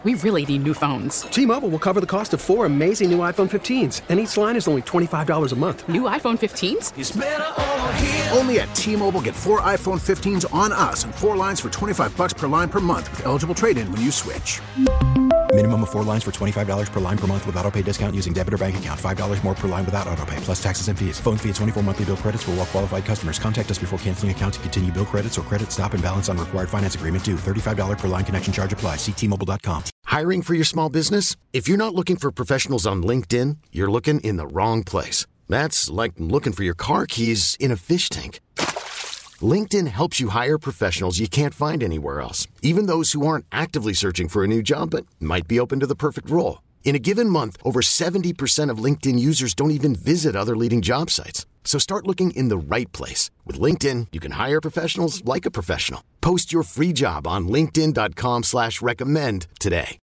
We really need new phones. T-Mobile will cover the cost of 4 amazing new iPhone 15s, and each line is only $25 a month. New iPhone 15s? It's better over here. Only at T-Mobile, get 4 iPhone 15s on us and 4 lines for $25 per line per month with eligible trade-in when you switch. Minimum of 4 lines for $25 per line per month with autopay discount using debit or bank account. $5 more per line without autopay, plus taxes and fees. Phone fee at 24 monthly bill credits for well-qualified customers. Contact us before canceling account to continue bill credits or credit stop and balance on required finance agreement due. $35 per line connection charge applies. See T-Mobile.com. Hiring for your small business? If you're not looking for professionals on LinkedIn, you're looking in the wrong place. That's like looking for your car keys in a fish tank. LinkedIn helps you hire professionals you can't find anywhere else, even those who aren't actively searching for a new job but might be open to the perfect role. In a given month, over 70% of LinkedIn users don't even visit other leading job sites. So start looking in the right place. With LinkedIn, you can hire professionals like a professional. Post your free job on linkedin.com/recommend today.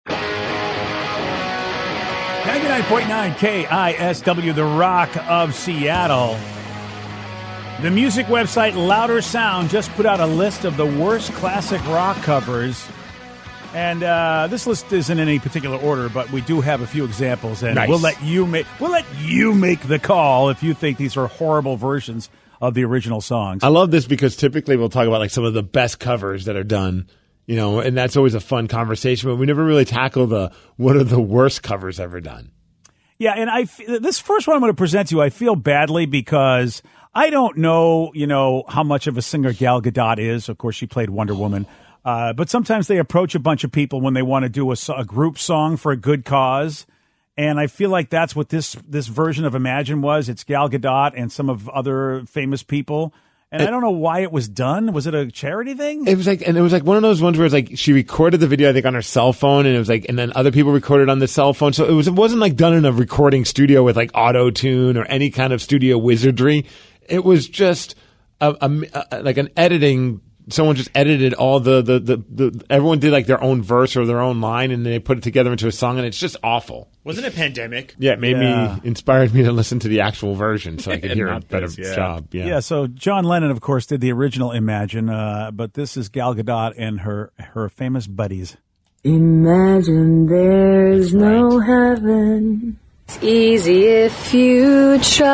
99.9 KISW, The Rock of Seattle. The music website Louder Sound just put out a list of the worst classic rock covers. And this list isn't in any particular order, but we do have a few examples, and nice. we'll let you make the call if you think these are horrible versions of the original songs. I love this because typically we'll talk about like some of the best covers that are done, you know, and that's always a fun conversation. But we never really tackle what are the worst covers ever done. Yeah, and this first one I'm going to present to you, I feel badly because I don't know, how much of a singer Gal Gadot is. Of course, she played Wonder Woman. But sometimes they approach a bunch of people when they want to do a group song for a good cause. And I feel like that's what this version of Imagine was. It's Gal Gadot and some of other famous people. And I don't know why it was done. Was it a charity thing? It was like one of those ones where it's like she recorded the video, I think, on her cell phone, and it was like, and then other people recorded on the cell phone. So it wasn't like done in a recording studio with like auto tune or any kind of studio wizardry. It was just like an editing. Someone just edited all the everyone did like their own verse or their own line, and then they put it together into a song, and it's just awful. Wasn't it Pandemic? Yeah, it inspired me to listen to the actual version so I could hear a better job. Yeah, so John Lennon, of course, did the original Imagine, but this is Gal Gadot and her famous buddies. Imagine there's no heaven. It's easy if you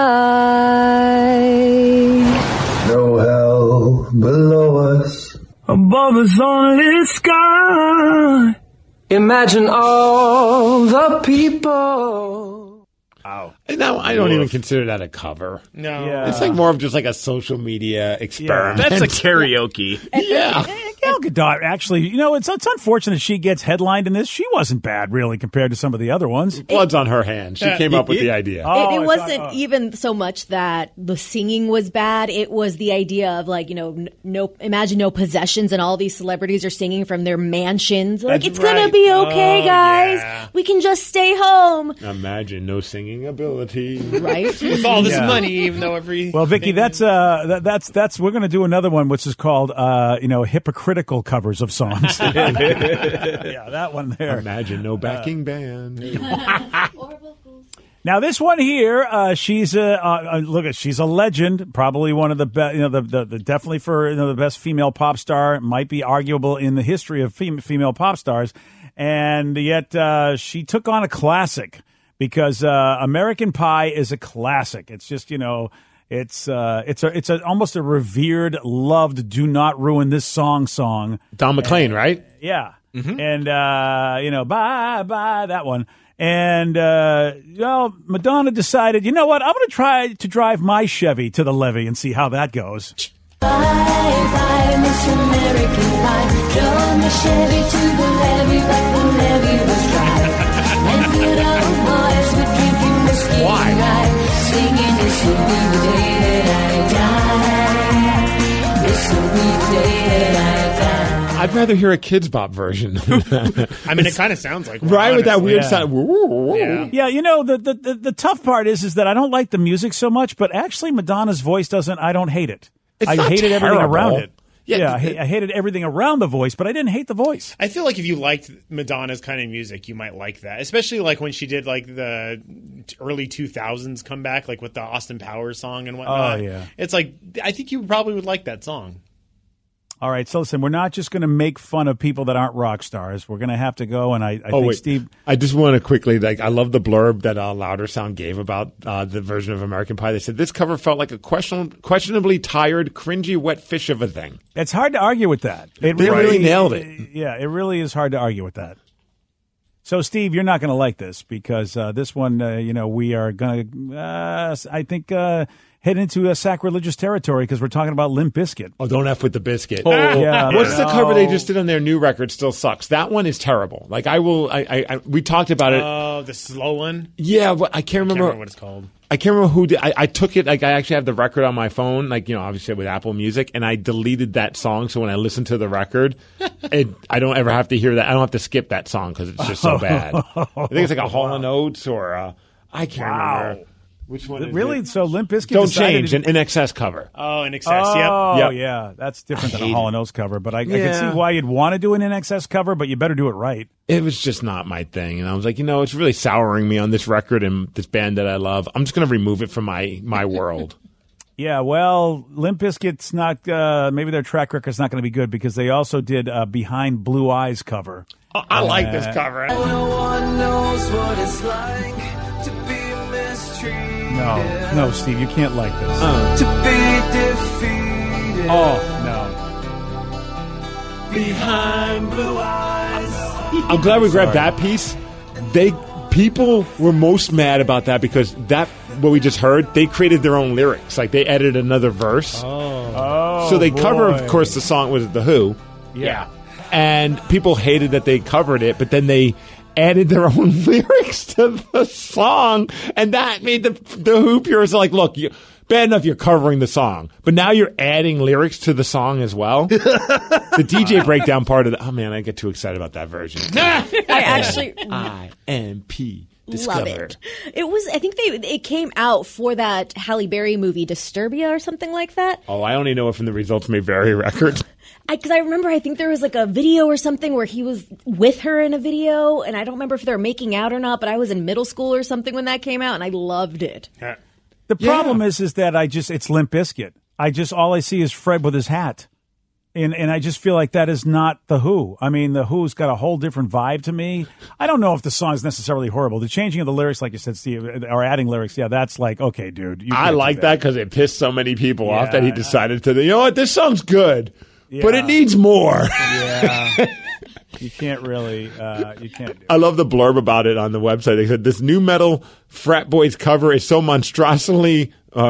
try. No hell below us. Above us only sky. Imagine all the people. Wow. Now, I don't even consider that a cover. No. Yeah. It's like more of just like a social media experiment. That's a karaoke. Yeah. Gal Gadot, actually, it's unfortunate she gets headlined in this. She wasn't bad, really, compared to some of the other ones. Blood's on her hands. She came up with the idea. It wasn't even so much that the singing was bad. It was the idea of imagine no possessions and all these celebrities are singing from their mansions. Like, That's it's going to be okay, guys. Yeah. We can just stay home. Imagine no singing ability. Right? With all this money, even though Well, Vicky, that's we're going to do another one, which is called, hypocritical covers of songs. Yeah, that one there. Imagine no backing band. Now this one here, she's she's a legend, probably one of the best, definitely for the best female pop star, might be arguable in the history of female pop stars, and yet she took on a classic because American Pie is a classic. It's just It's almost a revered, loved, do not ruin this song. Don McLean, right? Yeah. Mm-hmm. And, bye, that one. And, Madonna decided, you know what? I'm going to try to drive my Chevy to the levee and see how that goes. Bye, bye, Miss American Pie. Drove my Chevy to the levee, but the levee was dry. And good old boys were drinking whiskey and rye, singing this will be the day that I die. This will be the day that I die. I'd rather hear a Kids Bop version. I mean, it kind of sounds like one, right, honestly. with that weird sound. Yeah, the tough part is that I don't like the music so much, but actually Madonna's voice I don't hate it. I hated everything around it. Yeah, I hated everything around the voice, but I didn't hate the voice. I feel like if you liked Madonna's kind of music, you might like that, especially like when she did like the early 2000s comeback, like with the Austin Powers song and whatnot. Oh, yeah. It's like, I think you probably would like that song. All right, so listen, we're not just going to make fun of people that aren't rock stars. We're going to have to go, and I think Steve... I just want to quickly, I love the blurb that Louder Sound gave about the version of American Pie. They said, this cover felt like a questionably tired, cringy, wet fish of a thing. It's hard to argue with that. They really nailed it. Yeah, it really is hard to argue with that. So, Steve, you're not going to like this because this one, we are going to, I think... head into sacrilegious territory because we're talking about Limp Bizkit. Oh, don't F with the biscuit. Oh, yeah. What's the cover they just did on their new record still sucks. That one is terrible. We talked about it. Oh, the slow one? Yeah, but I can't remember what it's called. I can't remember who did. I took it, I actually have the record on my phone, obviously with Apple Music, and I deleted that song so when I listen to the record, I don't ever have to hear that. I don't have to skip that song because it's just so bad. I think it's like a Hall & Oates or I can't remember. Which one is really? it? So Limp Bizkit Don't Change, an InXS cover. Oh, InXS, yep. Yep. Yeah. That's different than a Hall & Oates cover, but I can see why you'd want to do an InXS cover, but you better do it right. It was just not my thing. And I was like, it's really souring me on this record and this band that I love. I'm just going to remove it from my world. Yeah, well, Limp Bizkit's not, maybe their track record's not going to be good because they also did a Behind Blue Eyes cover. Oh, I like this cover. No one knows what it's like to be mistreated. No, Steve, you can't like this. To be defeated. Oh, no. Behind blue eyes. I'm glad we grabbed that piece. People were most mad about that because what we just heard, they created their own lyrics. Like they added another verse. Oh, so they cover, of course, the song was The Who. Yeah. And people hated that they covered it, but then they added their own lyrics to the song, and that made the Who purists like, look, bad enough you're covering the song, but now you're adding lyrics to the song as well. The DJ breakdown part of I get too excited about that version. IMP. Discover. Love it. It was. I think it came out for that Halle Berry movie Disturbia or something like that. Oh, I only know it from the Results May Vary record. Because I remember, I think there was like a video or something where he was with her in a video, and I don't remember if they were making out or not. But I was in middle school or something when that came out, and I loved it. The problem is that it's Limp Bizkit. All I see is Fred with his hat. And I just feel like that is not The Who. I mean, The Who's got a whole different vibe to me. I don't know if the song is necessarily horrible. The changing of the lyrics, like you said, Steve, or adding lyrics, that's like, okay, dude. I like that because it pissed so many people off that he decided to, you know what, this song's good, but it needs more. Yeah. You can't really, you can't do it. I love the blurb about it on the website. They said, this new metal frat boys cover is so monstrously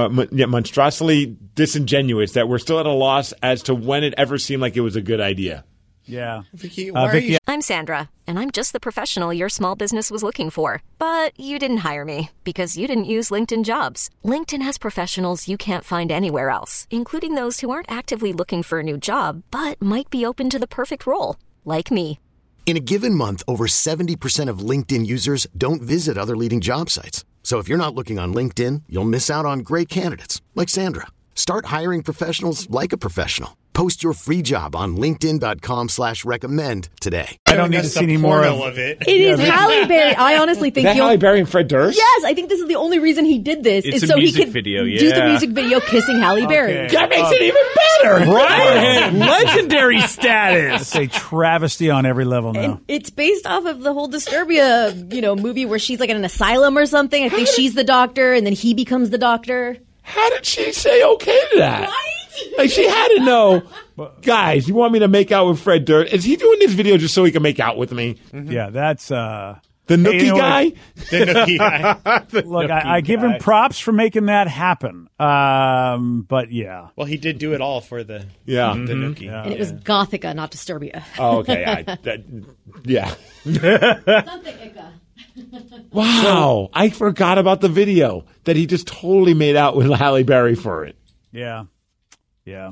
disingenuous that we're still at a loss as to when it ever seemed like it was a good idea. Yeah. Vicky, Vicky, I'm Sandra, and I'm just the professional your small business was looking for. But you didn't hire me because you didn't use LinkedIn Jobs. LinkedIn has professionals you can't find anywhere else, including those who aren't actively looking for a new job, but might be open to the perfect role, like me. In a given month, over 70% of LinkedIn users don't visit other leading job sites. So if you're not looking on LinkedIn, you'll miss out on great candidates like Sandra. Start hiring professionals like a professional. Post your free job on linkedin.com/recommend today. I don't need to see any more of it. It is Halle Berry. I honestly think that Halle Berry and Fred Durst? Yes, I think this is the only reason he did this It's is a so he music could video, do the music video kissing Halle Berry. That makes it even better. Right? Legendary status. It's a travesty on every level now. And it's based off of the whole Disturbia, movie where she's like in an asylum or something. I think she's the doctor, and then he becomes the doctor. How did she say okay to that? Right? Like, she had to know, guys, you want me to make out with Fred Durst? Is he doing this video just so he can make out with me? Mm-hmm. Yeah, that's... The Nookie guy? The Nookie guy. Look, I give him props for making that happen. But yeah. Well, he did do it all for the Nookie. Yeah. And it was Gothica, not Disturbia. Oh, okay. Yeah. Something Ica. Wow. I forgot about the video that he just totally made out with Halle Berry for it. Yeah. Yeah.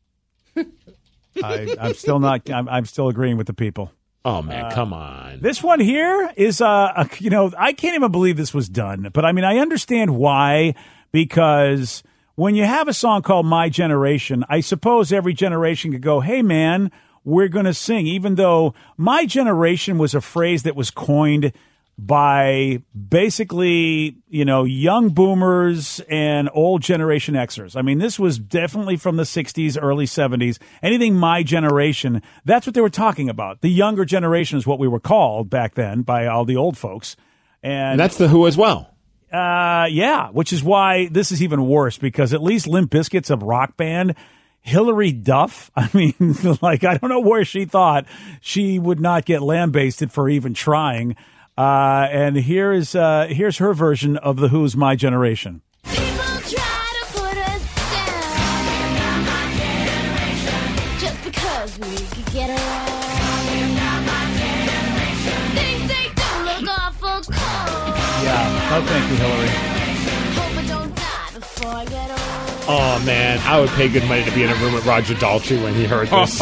I'm still not. I'm still agreeing with the people. Oh man, come on! This one here is I can't even believe this was done. But I mean, I understand why, because when you have a song called "My Generation," I suppose every generation could go, "Hey man, we're going to sing," even though "My Generation" was a phrase that was coined by basically, young boomers and old Generation Xers. I mean, this was definitely from the 60s, early 70s. Anything my generation, that's what they were talking about. The younger generation is what we were called back then by all the old folks. And that's The Who as well. Yeah, which is why this is even worse, because at least Limp Bizkit's a rock band. Hillary Duff, I mean, I don't know where she thought she would not get lambasted for even trying. And here's her version of The Who's My Generation. People try to put us down. You're not my generation. Just because we could get along. You're not my generation. Things they do look awful cold. Yeah. Oh, thank you, Hillary. Hope I don't die before I get old. Oh, man. I would pay good money to be in a room with Roger Daltrey when he heard this.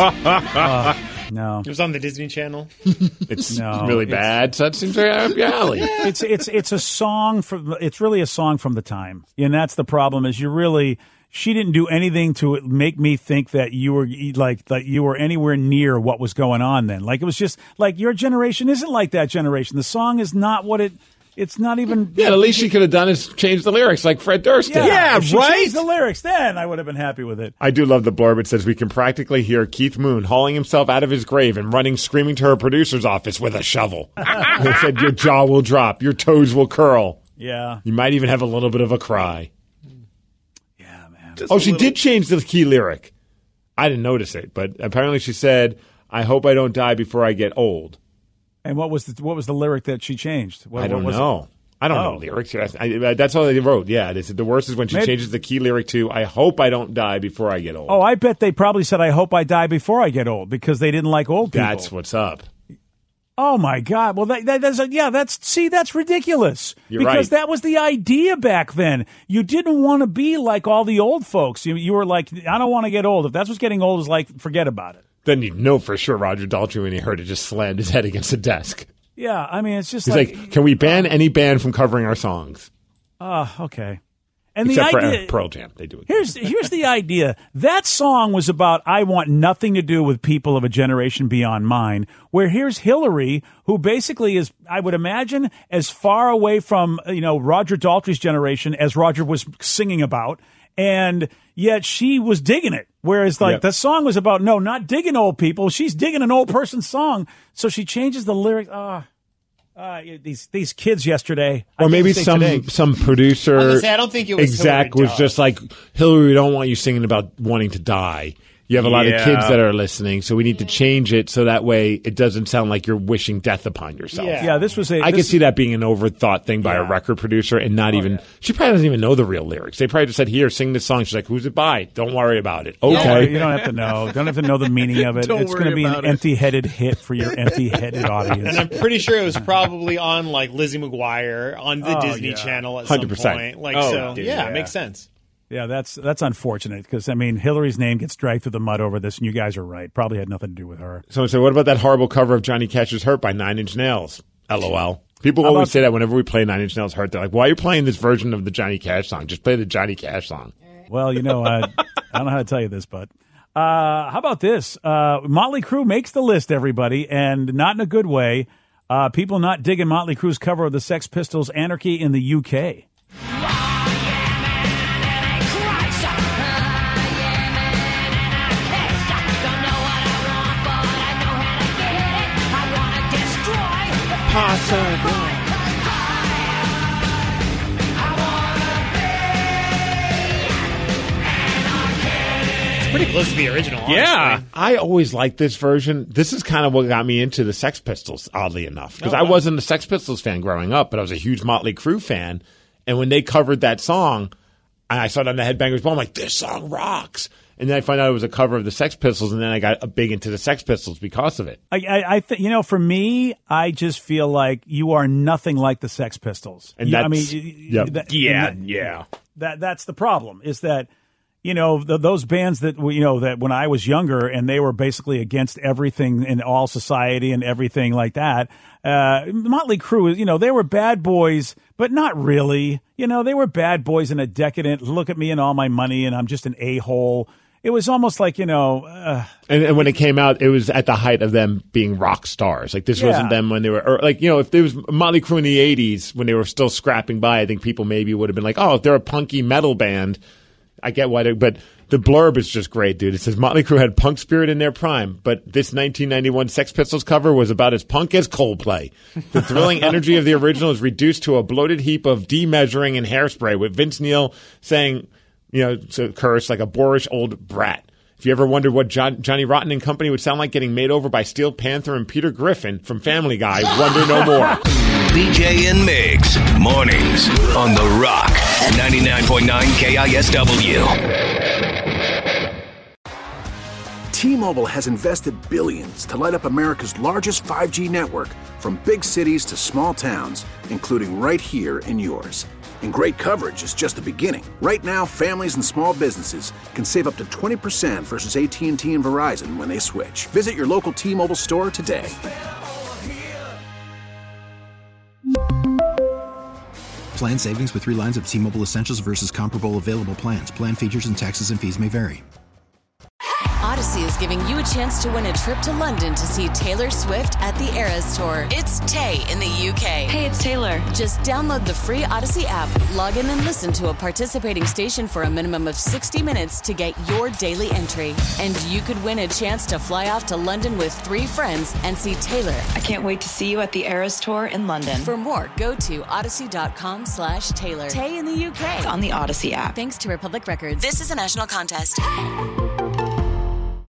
No. It was on the Disney Channel. It's really bad. So that seems right up your alley. It's a song it's really a song from the time. And that's the problem is she didn't do anything to make me think that you were that you were anywhere near what was going on then. Like, it was just like, your generation isn't like that generation. The song is not what it's not even. Yeah, the least she could have done is change the lyrics like Fred Durst did. Yeah, if she changed the lyrics, then I would have been happy with it. I do love the blurb. It says, we can practically hear Keith Moon hauling himself out of his grave and running screaming to her producer's office with a shovel. They said, your jaw will drop, your toes will curl. Yeah. You might even have a little bit of a cry. Yeah, man. She did change the key lyric. I didn't notice it, but apparently she said, I hope I don't die before I get old. And what was the lyric that she changed? I don't know. I don't know lyrics. That's all they wrote. Yeah, they said the worst is when she changes the key lyric to, I hope I don't die before I get old. Oh, I bet they probably said, I hope I die before I get old, because they didn't like old people. That's what's up. Oh, my God. Well, that's ridiculous. You're because right. that was the idea back then. You didn't want to be like all the old folks. You were like, I don't want to get old. If that's what's getting old, is like, forget about it. Then you'd know for sure Roger Daltrey, when he heard it, just slammed his head against the desk. Yeah, I mean, it's just He's like, can we ban any band from covering our songs? Okay. And Except the idea, for Pearl Jam, they do it. Here's the idea. That song was about, I want nothing to do with people of a generation beyond mine, where here's Hillary, who basically is, I would imagine, as far away from, Roger Daltrey's generation as Roger was singing about, and yet she was digging it. Whereas, the song was about, no, not digging old people. She's digging an old person's song. So she changes the lyrics. These kids yesterday. Or maybe some producer. I was gonna say, I don't think it was exec Hillary was Duff. just like, Hillary, we don't want you singing about wanting to die. You have a lot of kids that are listening, so we need to change it so that way it doesn't sound like you're wishing death upon yourself. Yeah, this was I could see that being an overthought thing by a record producer and not even. She probably doesn't even know the real lyrics. They probably just said, here, sing this song. She's like, who's it by? Don't worry about it. Okay. You don't have to know. Don't have to know the meaning of it. It's going to be an empty-headed hit for your empty-headed audience. And I'm pretty sure it was probably on like Lizzie McGuire on the Disney Channel at 100%. some point. It makes sense. Yeah, that's unfortunate because, I mean, Hillary's name gets dragged through the mud over this, and you guys are right. Probably had nothing to do with her. Someone said, what about that horrible cover of Johnny Cash's Hurt by Nine Inch Nails? LOL. People always say that whenever we play Nine Inch Nails Hurt. They're like, why are you playing this version of the Johnny Cash song? Just play the Johnny Cash song. Well, I don't know how to tell you this, but how about this? Motley Crue makes the list, everybody, and not in a good way. People not digging Motley Crue's cover of the Sex Pistols' Anarchy in the UK. It's pretty close to the original. Honestly. Yeah. I always liked this version. This is kind of what got me into the Sex Pistols, oddly enough. Because I wasn't a Sex Pistols fan growing up, but I was a huge Motley Crue fan. And when they covered that song, and I saw it on the Headbangers Ball, I'm like, this song rocks. And then I found out it was a cover of the Sex Pistols, and then I got big into the Sex Pistols because of it. I think, for me, I just feel like you are nothing like the Sex Pistols. And that's that's the problem. Is that those bands that that when I was younger and they were basically against everything in all society and everything like that. Motley Crue, they were bad boys, but not really. They were bad boys in a decadent. Look at me and all my money, and I'm just an a-hole. it was almost like, And when it came out, it was at the height of them being rock stars. Like, this wasn't them when they were, or like, if there was Motley Crue in the 80s when they were still scrapping by, I think people maybe would have been like, oh, if they're a punky metal band, I get why but the blurb is just great, dude. It says Motley Crue had punk spirit in their prime, but this 1991 Sex Pistols cover was about as punk as Coldplay. The thrilling energy of the original is reduced to a bloated heap of demeasuring and hairspray, with Vince Neil saying, to curse like a boorish old brat. If you ever wondered what Johnny Rotten and company would sound like getting made over by Steel Panther and Peter Griffin from Family Guy, wonder no more. BJ and Migs, mornings on The Rock, 99.9 KISW. T-Mobile has invested billions to light up America's largest 5G network, from big cities to small towns, including right here in yours. And great coverage is just the beginning. Right now, families and small businesses can save up to 20% versus AT&T and Verizon when they switch. Visit your local T-Mobile store today. Plan savings with 3 lines of T-Mobile Essentials versus comparable available plans. Plan features and taxes and fees may vary. Odyssey is giving you a chance to win a trip to London to see Taylor Swift at the Eras Tour. It's Tay in the UK. Hey, it's Taylor. Just download the free Odyssey app, log in and listen to a participating station for a minimum of 60 minutes to get your daily entry. And you could win a chance to fly off to London with 3 friends and see Taylor. I can't wait to see you at the Eras Tour in London. For more, go to odyssey.com/Taylor. Tay in the UK. It's on the Odyssey app. Thanks to Republic Records. This is a national contest.